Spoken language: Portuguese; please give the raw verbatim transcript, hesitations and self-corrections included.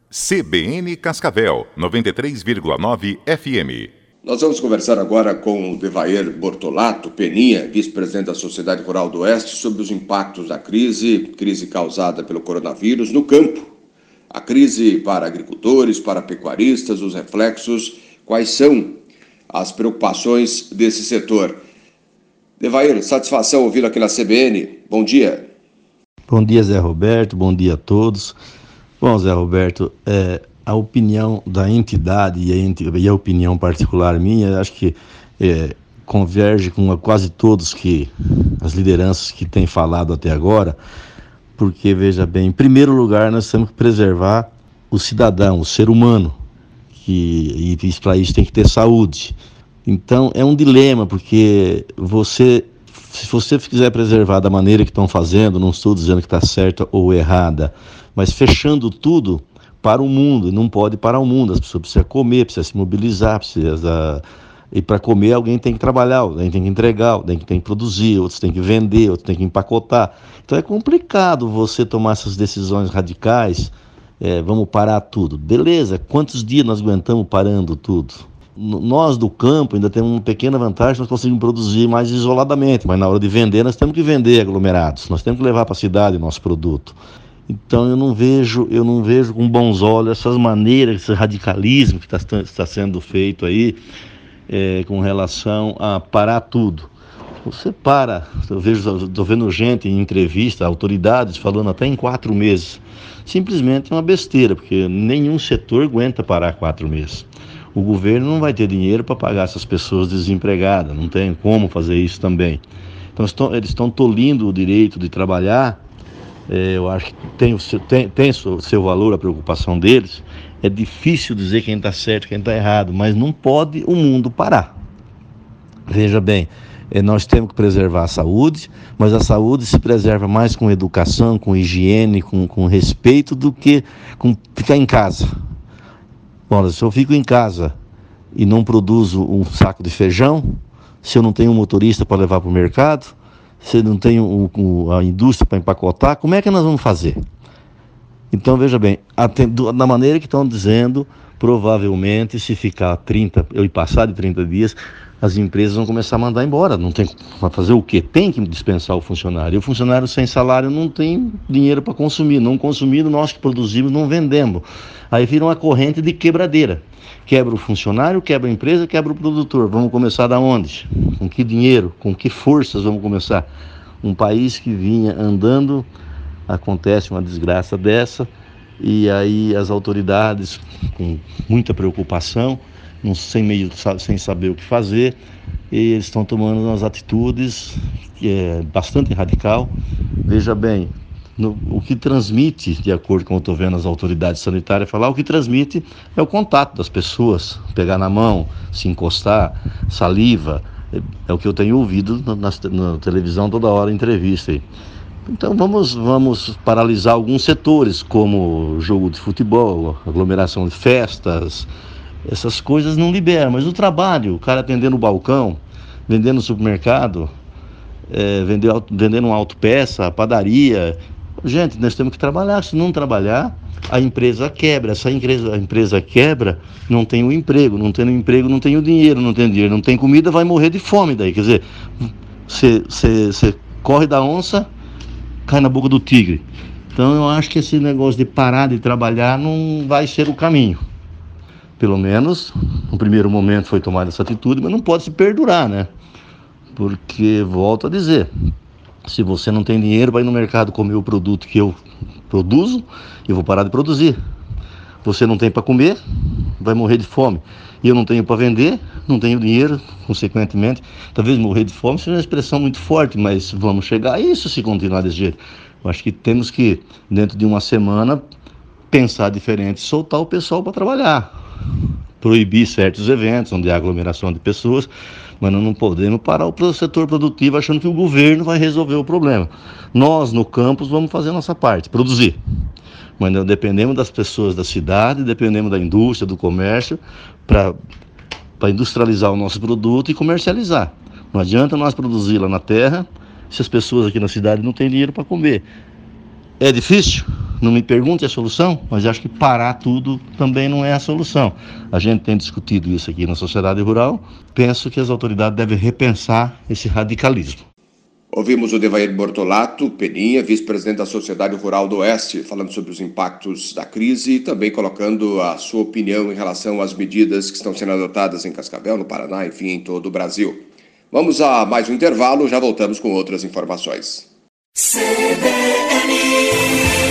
C B N Cascavel, noventa e três vírgula nove F M. Nós vamos conversar agora com o Devair Bortolato Peninha, vice-presidente da Sociedade Rural do Oeste, sobre os impactos da crise, crise causada pelo coronavírus no campo. A crise para agricultores, para pecuaristas, os reflexos, quais são as preocupações desse setor. Devair, satisfação ouvi-lo aqui na C B N. Bom dia. Bom dia, Zé Roberto, bom dia a todos. Bom, Zé Roberto, é, a opinião da entidade e a, ent... e a opinião particular minha, acho que é, converge com quase todos que as lideranças que têm falado até agora, porque, veja bem, em primeiro lugar, nós temos que preservar o cidadão, o ser humano, que, e para isso tem que ter saúde. Então, é um dilema, porque você, se você quiser preservar da maneira que estão fazendo, não estou dizendo que está certa ou errada, mas fechando tudo para o mundo, não pode parar o mundo, as pessoas precisam comer, precisam se mobilizar, precisa... e para comer alguém tem que trabalhar, alguém tem que entregar, alguém tem que produzir, outros tem que vender, outros tem que empacotar. Então é complicado você tomar essas decisões radicais, é, vamos parar tudo. Beleza, quantos dias nós aguentamos parando tudo? Nós do campo ainda temos uma pequena vantagem, nós conseguimos produzir mais isoladamente, mas na hora de vender nós temos que vender aglomerados, nós temos que levar para a cidade o nosso produto. Então eu não vejo, eu não vejo com bons olhos essas maneiras, esse radicalismo que está, está sendo feito aí é, com relação a parar tudo. Você para, eu vejo, estou vendo gente em entrevista, autoridades falando até em quatro meses. Simplesmente é uma besteira, porque nenhum setor aguenta parar quatro meses. O governo não vai ter dinheiro para pagar essas pessoas desempregadas, não tem como fazer isso também. Então estão, eles estão tolhindo o direito de trabalhar. É, eu acho que tem o seu, tem, tem o seu valor, a preocupação deles. É difícil dizer quem está certo e quem está errado, mas não pode o mundo parar. Veja bem, é, nós temos que preservar a saúde, mas a saúde se preserva mais com educação, com higiene, com, com respeito, do que com ficar em casa. Bom, se eu fico em casa e não produzo um saco de feijão, se eu não tenho um motorista para levar para o mercado, se não tem um, um, a indústria para empacotar, como é que nós vamos fazer? Então, veja bem, da maneira que estão dizendo, provavelmente, se ficar trinta, e passar de trinta dias, as empresas vão começar a mandar embora. Não tem para fazer o quê? Tem que dispensar o funcionário. E o funcionário sem salário não tem dinheiro para consumir. Não consumindo, nós que produzimos não vendemos. Aí vira uma corrente de quebradeira. Quebra o funcionário, quebra a empresa, quebra o produtor. Vamos começar da onde? Com que dinheiro? Com que forças vamos começar? Um país que vinha andando, acontece uma desgraça dessa, e aí as autoridades, com muita preocupação, não, sem, meio, sem saber o que fazer, e eles estão tomando umas atitudes que é bastante radical. Veja bem, no, o que transmite, de acordo com o que eu estou vendo as autoridades sanitárias falar, o que transmite é o contato das pessoas, pegar na mão, se encostar, saliva, é, é o que eu tenho ouvido na, na, na televisão toda hora, em entrevista aí. Então vamos, vamos paralisar alguns setores, como jogo de futebol, aglomeração de festas, essas coisas não liberam, mas o trabalho, o cara atendendo o balcão, vendendo no supermercado, é, vendendo, vendendo uma autopeça, a padaria. Gente, nós temos que trabalhar, se não trabalhar, a empresa quebra. Essa empresa, a empresa quebra, não tem o emprego, não tem o emprego, não tem o dinheiro, não tem dinheiro, não tem comida, vai morrer de fome daí. Quer dizer, você corre da onça, cai na boca do tigre. Então eu acho que esse negócio de parar de trabalhar não vai ser o caminho. Pelo menos, no primeiro momento foi tomada essa atitude, mas não pode se perdurar, né? Porque, volto a dizer, se você não tem dinheiro, vai no mercado comer o produto que eu produzo, eu vou parar de produzir. Você não tem para comer, vai morrer de fome. E eu não tenho para vender, não tenho dinheiro, consequentemente, talvez morrer de fome seja uma expressão muito forte, mas vamos chegar a isso se continuar desse jeito. Eu acho que temos que, dentro de uma semana, pensar diferente, soltar o pessoal para trabalhar. Proibir certos eventos onde há aglomeração de pessoas, mas não podemos parar o setor produtivo achando que o governo vai resolver o problema. Nós, no campus, vamos fazer a nossa parte, produzir. Mas nós dependemos das pessoas da cidade, dependemos da indústria, do comércio, para para industrializar o nosso produto e comercializar. Não adianta nós produzir lá na terra se as pessoas aqui na cidade não têm dinheiro para comer. É difícil? Não me pergunte a solução, mas acho que parar tudo também não é a solução. A gente tem discutido isso aqui na sociedade rural. Penso que as autoridades devem repensar esse radicalismo. Ouvimos o Devair Bortolato Peninha, vice-presidente da Sociedade Rural do Oeste, falando sobre os impactos da crise e também colocando a sua opinião em relação às medidas que estão sendo adotadas em Cascavel, no Paraná, enfim, em todo o Brasil. Vamos a mais um intervalo, já voltamos com outras informações. C B N